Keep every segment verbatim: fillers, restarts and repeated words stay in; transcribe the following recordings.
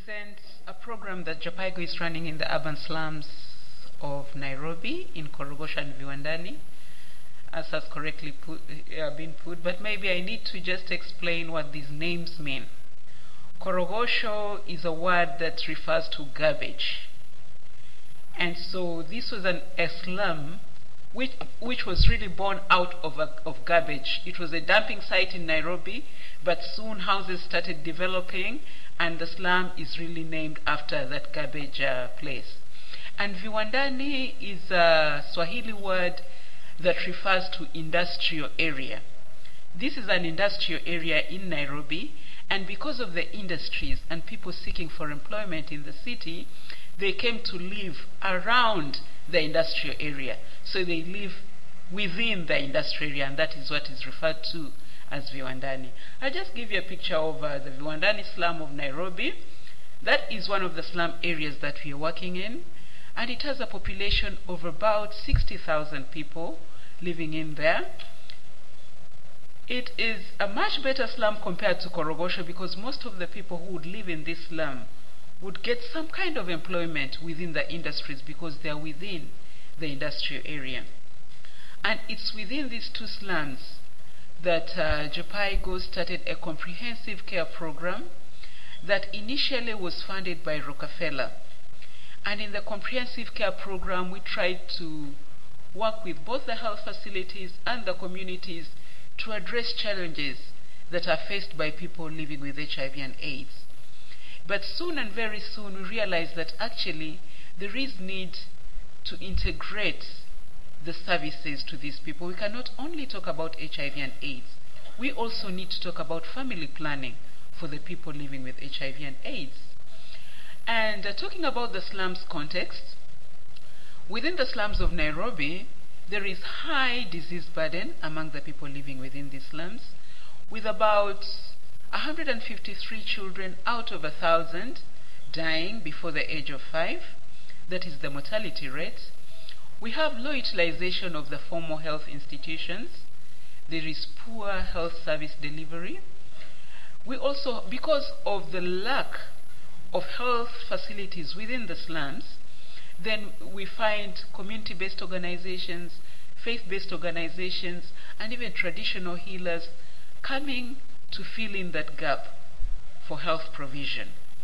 present a program that JAPIGO is running in the urban slums of Nairobi, in Korogosho and Viwandani, as has correctly put, uh, been put, but maybe I need to just explain what these names mean. Korogosho is a word that refers to garbage. And so this was an, a slum which, which was really born out of, a, of garbage. It was a dumping site in Nairobi, but soon houses started developing, and the slum is really named after that garbage uh, place. And Viwandani is a Swahili word that refers to industrial area. This is an industrial area in Nairobi, and because of the industries and people seeking for employment in the city, they came to live around the industrial area. So they live within the industrial area, and that is what is referred to as Viwandani. I'll just give you a picture of uh, the Viwandani slum of Nairobi. That is one of the slum areas that we are working in, and it has a population of about sixty thousand people living in there. It is a much better slum compared to Korogosho, because most of the people who would live in this slum would get some kind of employment within the industries because they are within the industrial area. And it's within these two slums that uh, JAPIGO started a comprehensive care program that initially was funded by Rockefeller. And in the comprehensive care program, we tried to work with both the health facilities and the communities to address challenges that are faced by people living with H I V and AIDS. But soon and very soon we realized that actually there is need to integrate the services to these people. We cannot only talk about H I V and AIDS. We also need to talk about family planning for the people living with H I V and AIDS. And uh, talking about the slums context, within the slums of Nairobi, there is high disease burden among the people living within these slums, with about one hundred fifty-three children out of one thousand dying before the age of five. That is the mortality rate. We have low utilization of the formal health institutions. There is poor health service delivery. We also, because of the lack of health facilities within the slums, then we find community-based organizations, faith-based organizations, and even traditional healers coming to fill in that gap for health provision.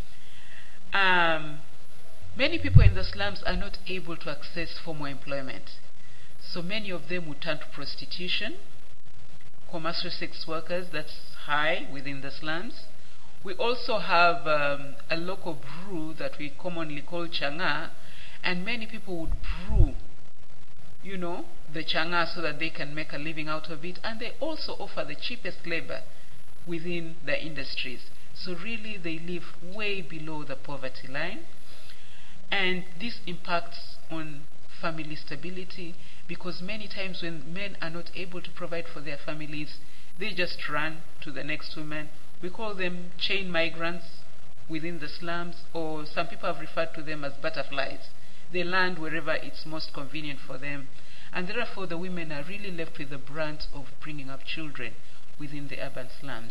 Um, many people in the slums are not able to access formal employment. So many of them would turn to prostitution, commercial sex workers, that's high within the slums. We also have um, a local brew that we commonly call changa, and many people would brew, you know, the changa so that they can make a living out of it, and they also offer the cheapest labor within the industries. So really they live way below the poverty line, and this impacts on family stability, because many times when men are not able to provide for their families, they just run to the next woman. We call them chain migrants within the slums, or some people have referred to them as butterflies. They land wherever it's most convenient for them, and therefore the women are really left with the brunt of bringing up children within the urban slums.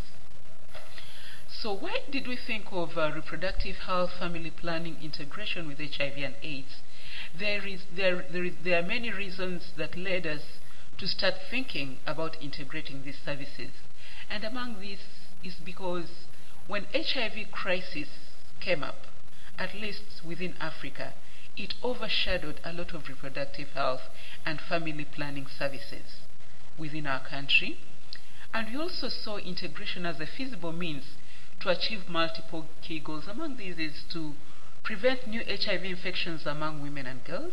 So why did we think of uh, reproductive health, family planning, integration with H I V and AIDS? There, is, there, there, is, there are many reasons that led us to start thinking about integrating these services. And among these is because when H I V crisis came up, at least within Africa, it overshadowed a lot of reproductive health and family planning services within our country. And we also saw integration as a feasible means to achieve multiple key goals. Among these is to prevent new H I V infections among women and girls,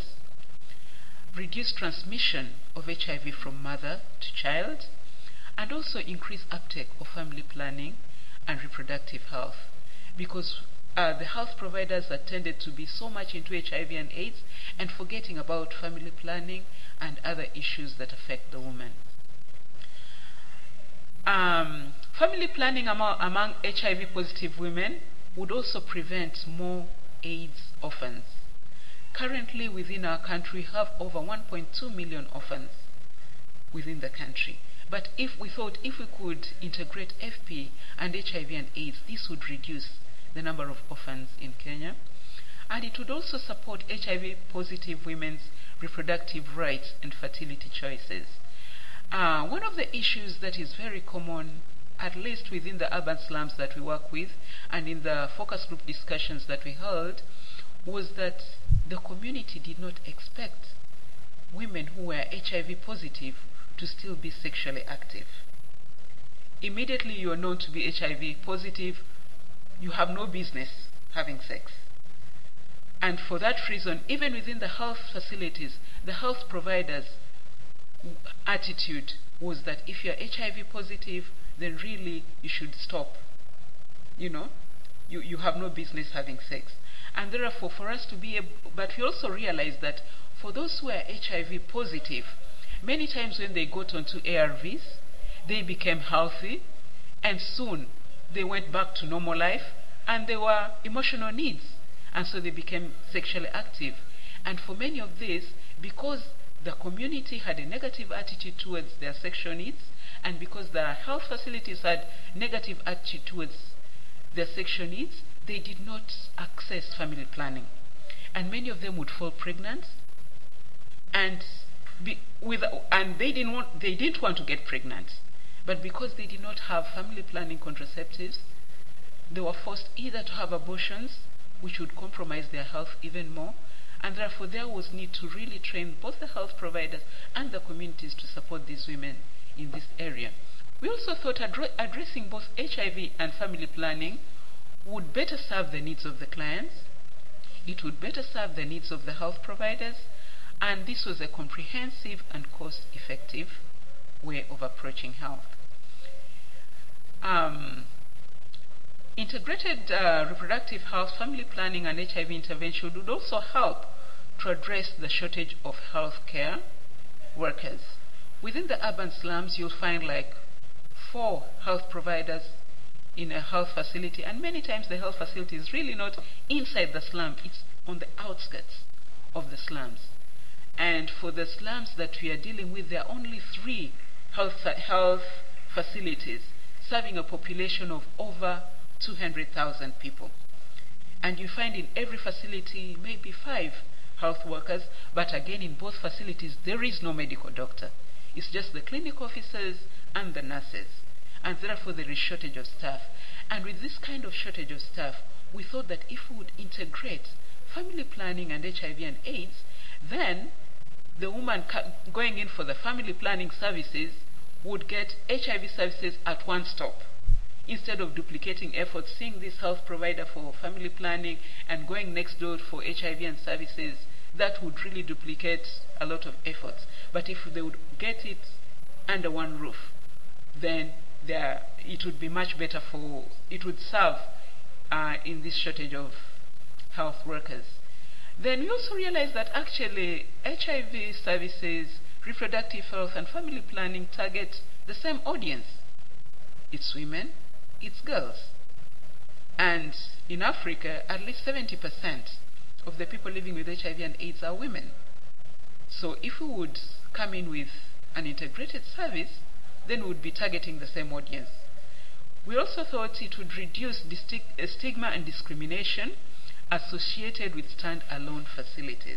reduce transmission of H I V from mother to child, and also increase uptake of family planning and reproductive health, because uh, the health providers are tended to be so much into H I V and AIDS and forgetting about family planning and other issues that affect the woman. Um, family planning among, among H I V positive women would also prevent more AIDS orphans. Currently within our country we have over one point two million orphans within the country. But if we thought if we could integrate F P and H I V and AIDS, this would reduce the number of orphans in Kenya. And it would also support H I V-positive women's reproductive rights and fertility choices. Uh, one of the issues that is very common, at least within the urban slums that we work with, and in the focus group discussions that we held, was that the community did not expect women who were H I V positive to still be sexually active. Immediately you are known to be H I V positive, you have no business having sex. And for that reason, even within the health facilities, the health providers' attitude was that if you're H I V positive, then really you should stop. You know, you, you have no business having sex. And therefore, for us to be able, but we also realize that for those who are H I V positive, many times when they got onto A R Vs, they became healthy, and soon they went back to normal life, and there were emotional needs, and so they became sexually active. And for many of these, because the community had a negative attitude towards their sexual needs, and because the health facilities had negative attitude towards their sexual needs, they did not access family planning. And many of them would fall pregnant, and be, with, and they didn't want they didn't want to get pregnant. But because they did not have family planning contraceptives, they were forced either to have abortions, which would compromise their health even more, and therefore there was need to really train both the health providers and the communities to support these women in this area. We also thought addre addressing both H I V and family planning would better serve the needs of the clients, it would better serve the needs of the health providers, and this was a comprehensive and cost-effective way of approaching health. Um, integrated uh, reproductive health, family planning, and H I V intervention would also help to address the shortage of health care workers. Within the urban slums, you'll find like four health providers in a health facility, and many times the health facility is really not inside the slum, it's on the outskirts of the slums. And for the slums that we are dealing with, there are only three health, health facilities serving a population of over two hundred thousand people. And you find in every facility maybe five health workers, but again in both facilities there is no medical doctor. It's just the clinic officers and the nurses. And therefore there is shortage of staff. And with this kind of shortage of staff, we thought that if we would integrate family planning and H I V and AIDS, then the woman going in for the family planning services would get H I V services at one stop. Instead of duplicating efforts, seeing this health provider for family planning and going next door for H I V and services, that would really duplicate a lot of efforts. But if they would get it under one roof, then there, it would be much better for, it would serve uh, in this shortage of health workers. Then we also realized that actually H I V services, reproductive health, and family planning target the same audience. It's women, it's girls. And in Africa, at least seventy percent of the people living with H I V and AIDS are women. So if we would come in with an integrated service, then we would be targeting the same audience. We also thought it would reduce stigma and discrimination associated with stand-alone facilities.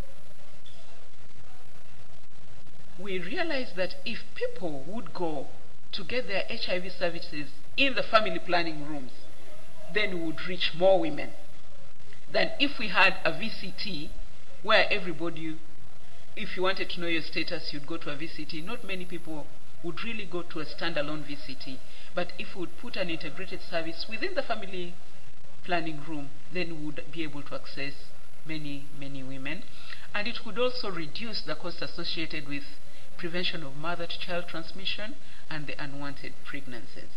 We realized that if people would go to get their H I V services in the family planning rooms, then we would reach more women than if we had a V C T where everybody, if you wanted to know your status, you'd go to a V C T. Not many people would really go to a standalone V C T. But if we would put an integrated service within the family planning room, then we would be able to access many, many women. And it would also reduce the cost associated with prevention of mother-to-child transmission and the unwanted pregnancies.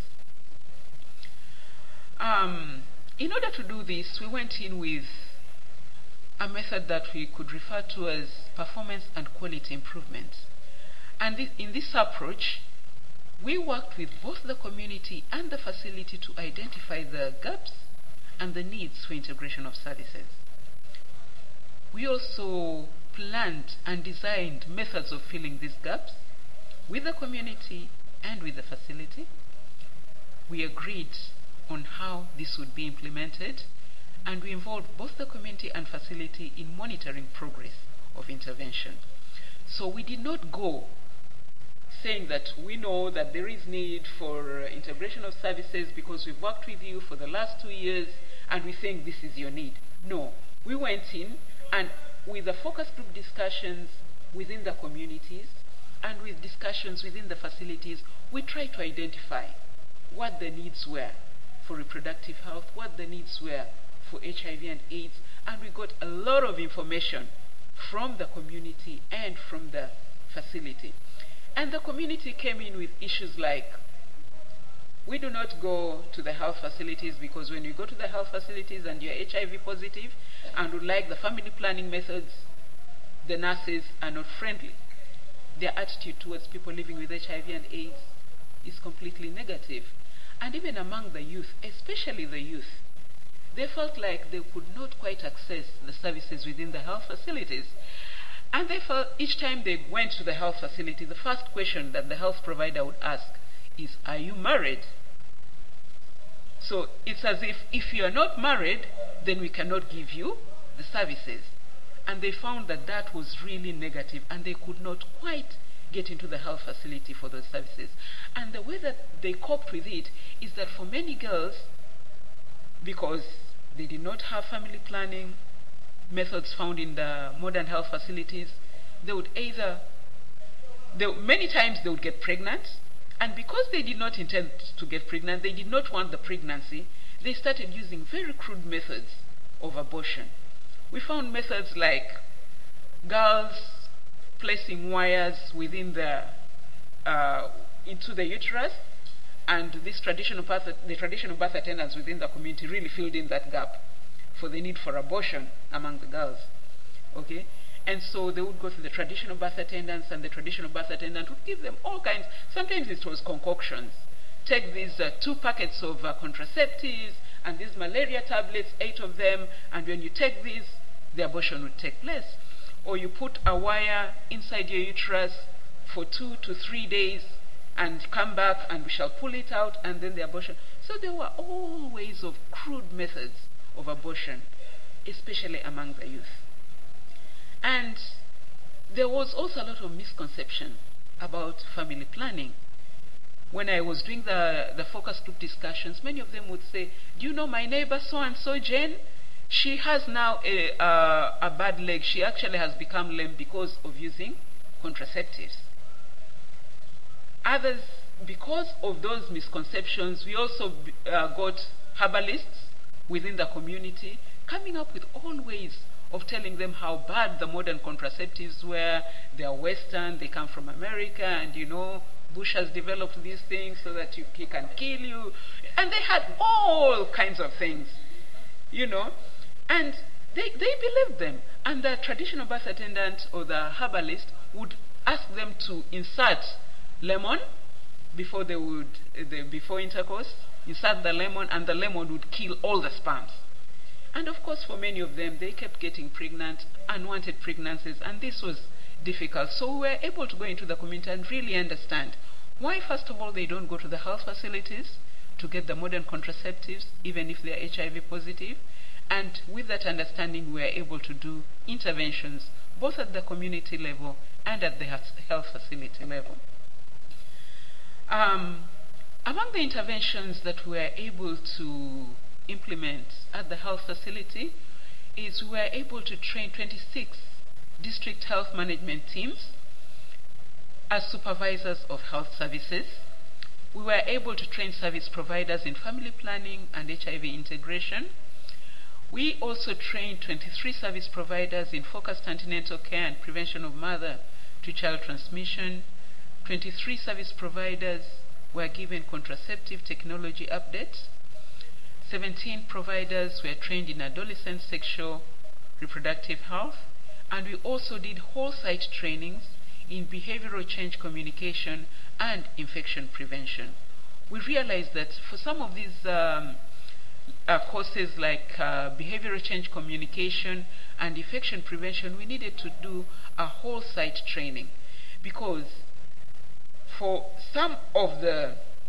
Um, in order to do this, we went in with a method that we could refer to as performance and quality improvement. And th in this approach, we worked with both the community and the facility to identify the gaps and the needs for integration of services. We also planned and designed methods of filling these gaps with the community and with the facility. We agreed on how this would be implemented, and we involved both the community and facility in monitoring progress of intervention. So we did not go saying that we know that there is need for uh, integration of services because we've worked with you for the last two years and we think this is your need. No, we went in and with the focus group discussions within the communities and with discussions within the facilities, we tried to identify what the needs were for reproductive health, what the needs were for H I V and AIDS, and we got a lot of information from the community and from the facility. And the community came in with issues like, we do not go to the health facilities because when you go to the health facilities and you're H I V positive and would like the family planning methods, the nurses are not friendly. Their attitude towards people living with H I V and AIDS is completely negative. And even among the youth, especially the youth, they felt like they could not quite access the services within the health facilities. And they felt each time they went to the health facility, the first question that the health provider would ask is, are you married? So it's as if, if you are not married, then we cannot give you the services. And they found that that was really negative, and they could not quite get into the health facility for those services. And the way that they coped with it is that for many girls, because they did not have family planning methods found in the modern health facilities, they would either, they, many times they would get pregnant, and because they did not intend to get pregnant, they did not want the pregnancy, they started using very crude methods of abortion. We found methods like girls placing wires within the, uh, into the uterus, and this traditional birth, the traditional birth attendants within the community really filled in that gap for the need for abortion among the girls. Okay? And so they would go to the traditional birth attendants, and the traditional birth attendant would give them all kinds. Sometimes it was concoctions. Take these uh, two packets of uh, contraceptives and these malaria tablets, eight of them, and when you take these, the abortion would take place. Or you put a wire inside your uterus for two to three days and come back and we shall pull it out, and then the abortion. So there were all ways of crude methods of abortion, especially among the youth. And there was also a lot of misconception about family planning. When I was doing the, the focus group discussions, many of them would say, do you know my neighbor so-and-so, Jane? She has now a, uh, a bad leg. She actually has become lame because of using contraceptives. Others, because of those misconceptions, we also uh, got herbalists within the community coming up with all ways of telling them how bad the modern contraceptives were. They are Western, they come from America, and you know, Bush has developed these things so that you, he can kill you. And they had all kinds of things, you know. And they, they believed them. And the traditional birth attendant or the herbalist would ask them to insert lemon before they would, the, before intercourse, insert the lemon, and the lemon would kill all the sperms. And of course, for many of them, they kept getting pregnant, unwanted pregnancies, and this was difficult. So we were able to go into the community and really understand why, first of all, they don't go to the health facilities to get the modern contraceptives, even if they are H I V positive. And with that understanding, we were able to do interventions both at the community level and at the health facility level. Um, among the interventions that we were able to implement at the health facility is we were able to train twenty-six district health management teams as supervisors of health services. We were able to train service providers in family planning and H I V integration. We also trained twenty-three service providers in focused antenatal care and prevention of mother-to-child transmission. twenty-three service providers were given contraceptive technology updates. seventeen providers were trained in adolescent sexual reproductive health. And we also did whole site trainings in behavioral change communication and infection prevention. We realized that for some of these um, uh, courses like uh, behavioral change communication and infection prevention, we needed to do a whole site training, because for some of the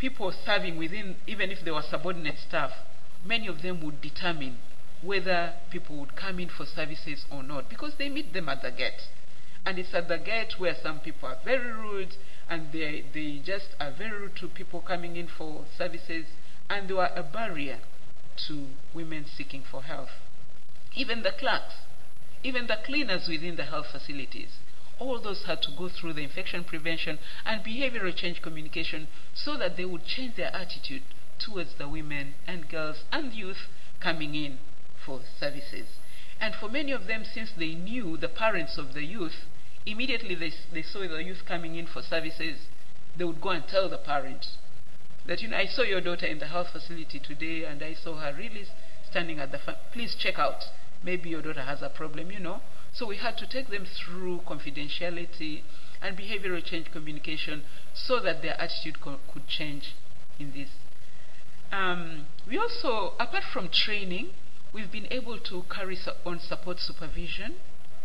people serving within, even if they were subordinate staff, many of them would determine whether people would come in for services or not, because they meet them at the gate. And it's at the gate where some people are very rude, and they, they just are very rude to people coming in for services, and they were a barrier to women seeking for health. Even the clerks, even the cleaners within the health facilities, all those had to go through the infection prevention and behavioral change communication so that they would change their attitude towards the women and girls and youth coming in for services. And for many of them, since they knew the parents of the youth, immediately they, they saw the youth coming in for services, they would go and tell the parent that, you know, I saw your daughter in the health facility today and I saw her really standing at the front. Please check out. Maybe your daughter has a problem, you know. So we had to take them through confidentiality and behavioral change communication so that their attitude co could change in this. Um, we also, apart from training, we've been able to carry on support supervision.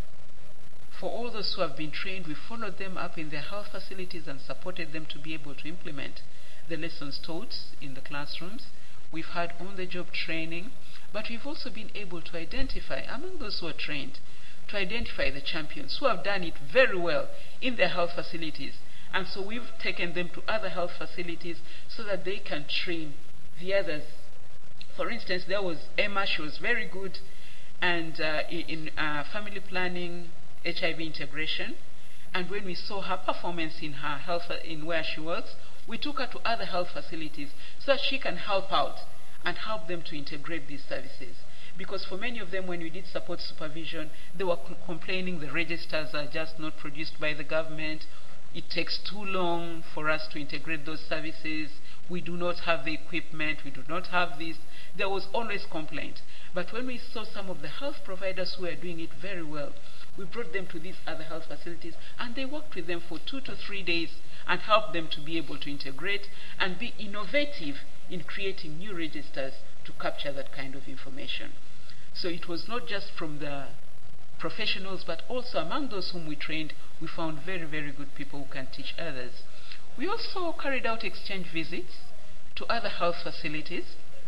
For all those who have been trained, we followed them up in their health facilities and supported them to be able to implement the lessons taught in the classrooms. We've had on-the-job training, but we've also been able to identify, among those who are trained, to identify the champions who have done it very well in their health facilities. And so we've taken them to other health facilities so that they can train the others. For instance, there was Emma, she was very good and uh, in uh, family planning, H I V integration. And when we saw her performance in her health, in where she works, we took her to other health facilities so that she can help out and help them to integrate these services. Because for many of them, when we did support supervision, they were complaining the registers are just not produced by the government. It takes too long for us to integrate those services. We do not have the equipment. We do not have this. There was always complaint. But when we saw some of the health providers who were doing it very well, we brought them to these other health facilities, and they worked with them for two to three days and helped them to be able to integrate and be innovative in creating new registers to capture that kind of information. So it was not just from the professionals, but also among those whom we trained, we found very, very good people who can teach others. We also carried out exchange visits to other health facilities,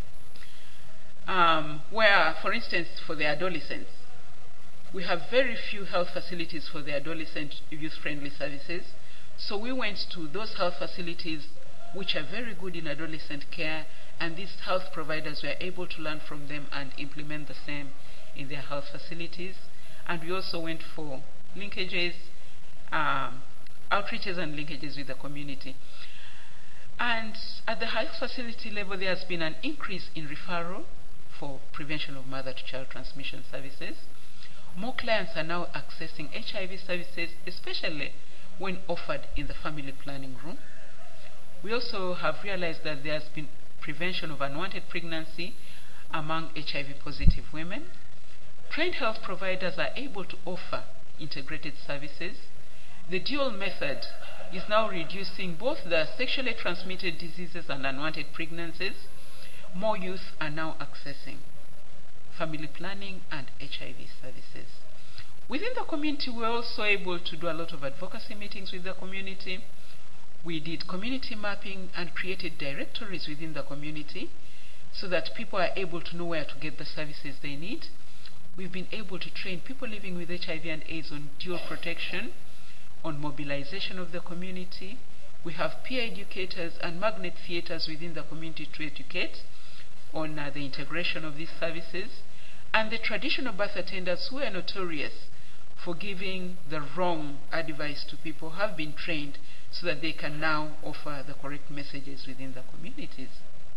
um, where, for instance, for the adolescents, we have very few health facilities for the adolescent youth-friendly services. So we went to those health facilities which are very good in adolescent care, and these health providers were able to learn from them and implement the same in their health facilities. And we also went for linkages, um, outreaches and linkages with the community. And at the health facility level, there has been an increase in referral for prevention of mother-to-child transmission services. More clients are now accessing H I V services, especially when offered in the family planning room. We also have realized that there has been prevention of unwanted pregnancy among H I V positive women. Trained health providers are able to offer integrated services. The dual method is now reducing both the sexually transmitted diseases and unwanted pregnancies. More youth are now accessing family planning and H I V services. Within the community, we're also able to do a lot of advocacy meetings with the community. We did community mapping and created directories within the community so that people are able to know where to get the services they need. We've been able to train people living with H I V and AIDS on dual protection, on mobilization of the community. We have peer educators and magnet theaters within the community to educate on uh, the integration of these services. And the traditional birth attendants who are notorious for giving the wrong advice to people have been trained so that they can now offer the correct messages within the communities.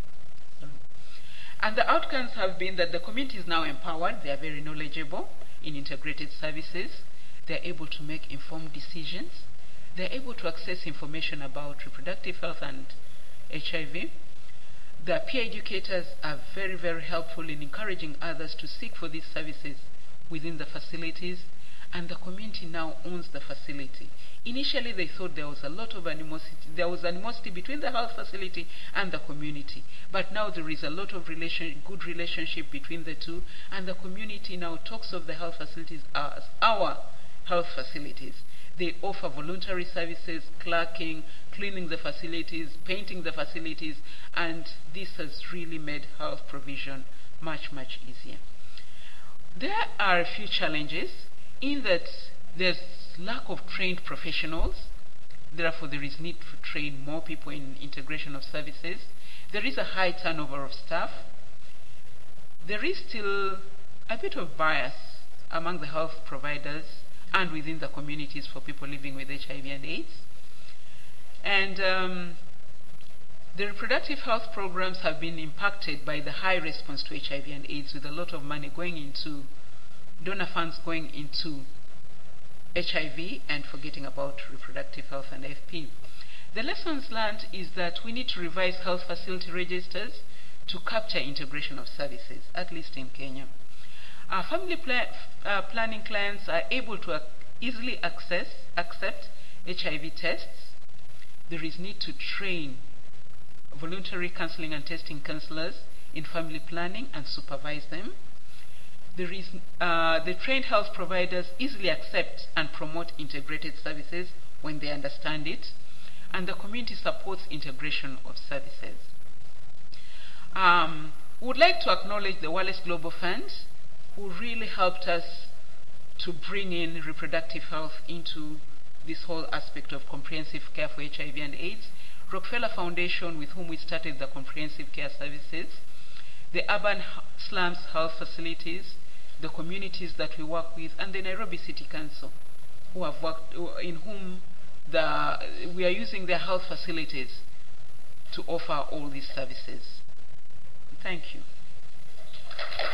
And the outcomes have been that the community is now empowered. They are very knowledgeable in integrated services. They are able to make informed decisions. They are able to access information about reproductive health and H I V. The peer educators are very, very helpful in encouraging others to seek for these services within the facilities, and the community now owns the facility. Initially, they thought there was a lot of animosity. There was animosity between the health facility and the community, but now there is a lot of relation, good relationship between the two, and the community now talks of the health facilities as our health facilities. They offer voluntary services, clerking, cleaning the facilities, painting the facilities, and this has really made health provision much, much easier. There are a few challenges in that there's lack of trained professionals. Therefore, there is need to train more people in integration of services. There is a high turnover of staff. There is still a bit of bias among the health providers and within the communities for people living with H I V and AIDS. And um, the reproductive health programs have been impacted by the high response to H I V and AIDS, with a lot of money going into, donor funds going into H I V and forgetting about reproductive health and F P. The lessons learned is that we need to revise health facility registers to capture integration of services, at least in Kenya. Our family pla uh, planning clients are able to ac easily access, accept H I V tests. There is need to train voluntary counseling and testing counselors in family planning and supervise them. There is, uh, the trained health providers easily accept and promote integrated services when they understand it, and the community supports integration of services. Um, we would like to acknowledge the Wallace Global Fund, who really helped us to bring in reproductive health into this whole aspect of comprehensive care for H I V and AIDS, Rockefeller Foundation, with whom we started the comprehensive care services, the urban slums health facilities, the communities that we work with, and the Nairobi City Council, who have worked, in whom the, we are using their health facilities to offer all these services. Thank you.